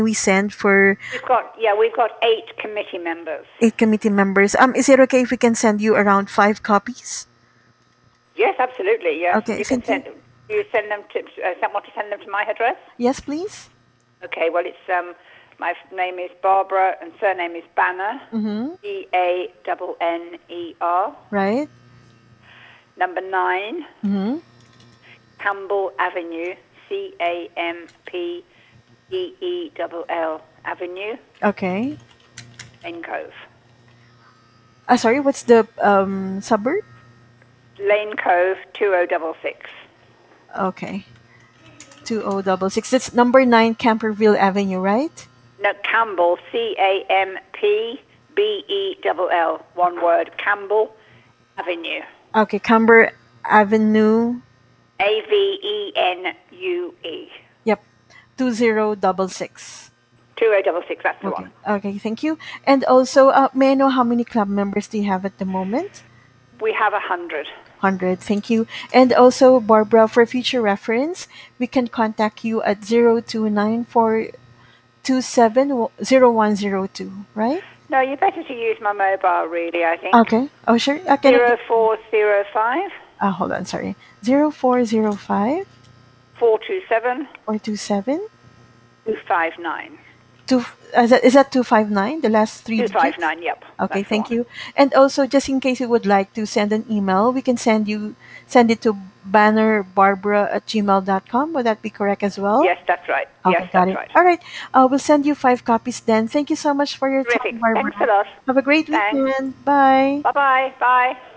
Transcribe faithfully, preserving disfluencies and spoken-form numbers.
we send for We've got, yeah, we've got eight committee members. eight committee members? Um, is it okay if we can send you around five copies? Yes, absolutely. Yes, Okay, you can thank send. you. Do you send them to? Uh, some- want to send them to my address? Yes, please. Okay. Well, it's um, my f- name is Barbara and surname is Banner. Mm-hmm. B A N N E R. Right. Number nine, Mm-hmm. Campbell Avenue. C A M P E E L L Avenue, Okay. Lane Cove. Uh, sorry, what's the um suburb? Lane Cove two o double six. Okay. Two o double six. That's number nine Camperville Avenue, right? No, Campbell. C A M P B E L L. One word. Campbell Avenue. Okay, Camber Avenue. A V E N U E. Yep. Two zero double six. two o double six, that's the Okay. one. Okay, thank you. And also, uh, may I know how many club members do you have at the moment? We have a hundred. one hundred. Thank you. And also, Barbara, for future reference, we can contact you at zero two nine four two seven zero one zero two, right? No, you're better to use my mobile, really, I think. Okay. Oh, sure. Uh, can I Zero get, four zero five uh, hold on, sorry. Zero four zero five four two seven or two seven two five nine. two. Uh, is that, is that two five nine, the last three digits? two five nine, yep, Okay, that's the thank one. you. And also, just in case you would like to send an email, we can send you send it to bannerbarbara at gmail dot com. Would that be correct as well? Yes, that's right. Yes, Okay, got that's it. right. All right. Uh, we'll send you five copies then. Thank you so much for your time, Terrific. Thanks a Barbara. lot. Have a great Thanks. weekend. Bye. Bye-bye. Bye.